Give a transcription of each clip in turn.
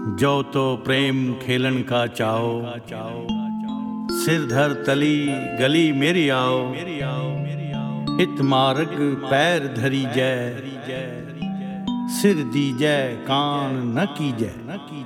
जो तो प्रेम खेलन का चाओ, सिर धर तली गली मेरी आओ, हित मार्ग पैर धरी जय, सिर दी जय कान न की जय।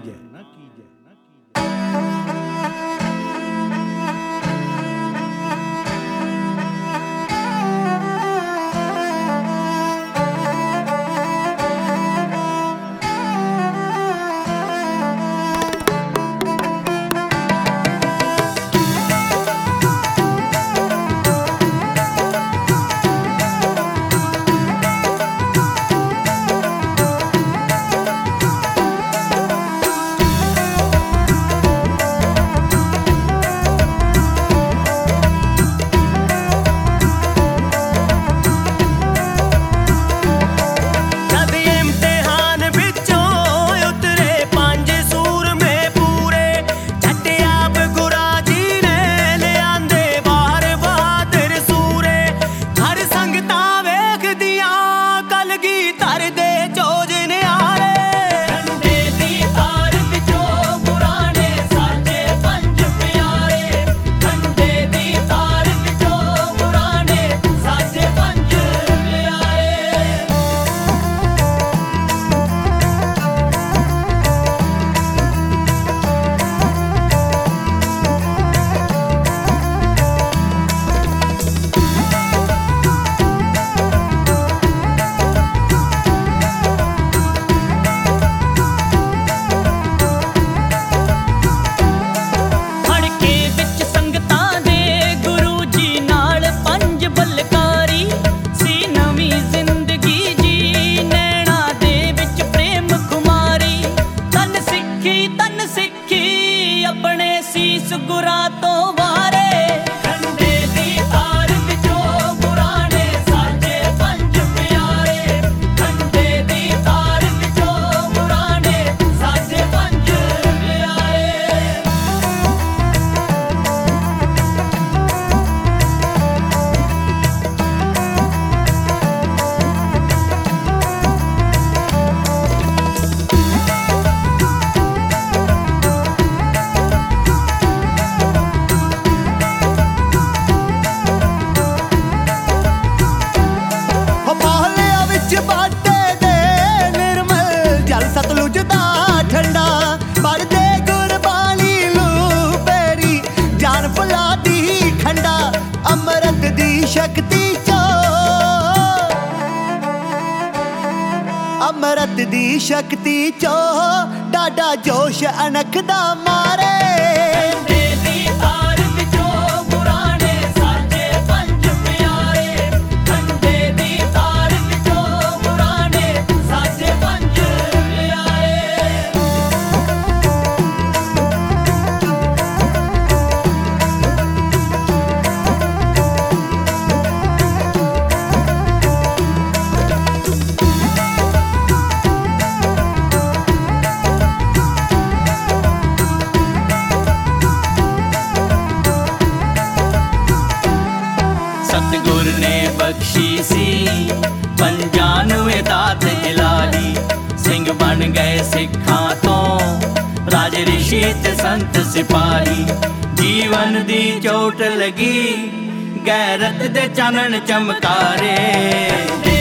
अमृत दी शक्ति चो डाडा जोश अनख दा मारे। सतगुर ने बख्शी सी पंजानवे दात जलाली, सिंह बन गए सिखां तो राज ऋषि ते संत सिपाही। जीवन दी चोट लगी गैरत दे चानन चमकारे।